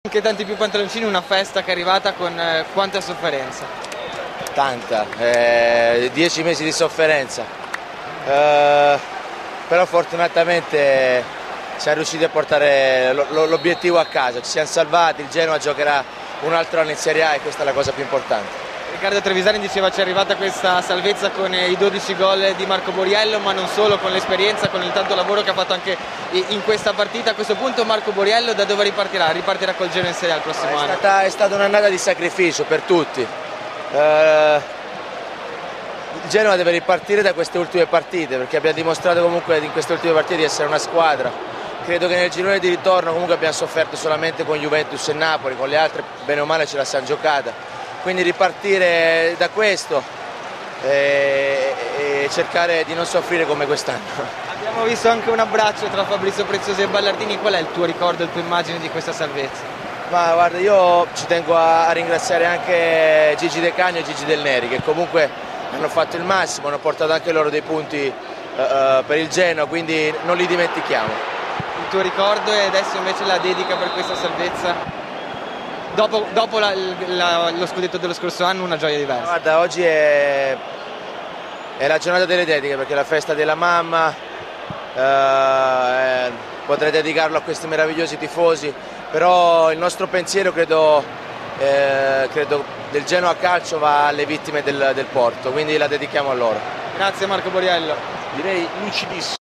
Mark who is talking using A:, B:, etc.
A: Anche tanti più pantaloncini, una festa che è arrivata con quanta sofferenza.
B: Tanta, 10 mesi di sofferenza, però fortunatamente siamo riusciti a portare l'obiettivo a casa, ci siamo salvati, il Genoa giocherà un altro anno in Serie A e questa è la cosa più importante.
A: Riccardo Trevisani diceva ci è arrivata questa salvezza con i 12 gol di Marco Borriello, ma non solo, con l'esperienza, con il tanto lavoro che ha fatto anche in questa partita. A questo punto Marco Borriello da dove ripartirà? Ripartirà col Genoa in Serie A il prossimo anno.
B: È stata un'annata di sacrificio per tutti. Il Genoa deve ripartire da queste ultime partite perché abbiamo dimostrato comunque in queste ultime partite di essere una squadra. Credo che nel girone di ritorno comunque abbiamo sofferto solamente con Juventus e Napoli, con le altre bene o male ce la siamo giocata. Quindi ripartire da questo e cercare di non soffrire come quest'anno.
A: Abbiamo visto anche un abbraccio tra Fabrizio Preziosi e Ballardini. Qual è il tuo ricordo, la tua immagine di questa salvezza?
B: Ma guarda, io ci tengo a ringraziare anche Gigi De Cagno e Gigi Del Neri che comunque hanno fatto il massimo, hanno portato anche loro dei punti per il Genoa, quindi non li dimentichiamo.
A: Il tuo ricordo e adesso invece la dedica per questa salvezza? Dopo lo scudetto dello scorso anno una gioia diversa.
B: Guarda, oggi è la giornata delle dediche perché è la festa della mamma, potrei dedicarlo a questi meravigliosi tifosi, però il nostro pensiero credo del Genoa Calcio va alle vittime del Porto, quindi la dedichiamo a loro.
A: Grazie Marco Borriello.
B: Direi lucidissimo.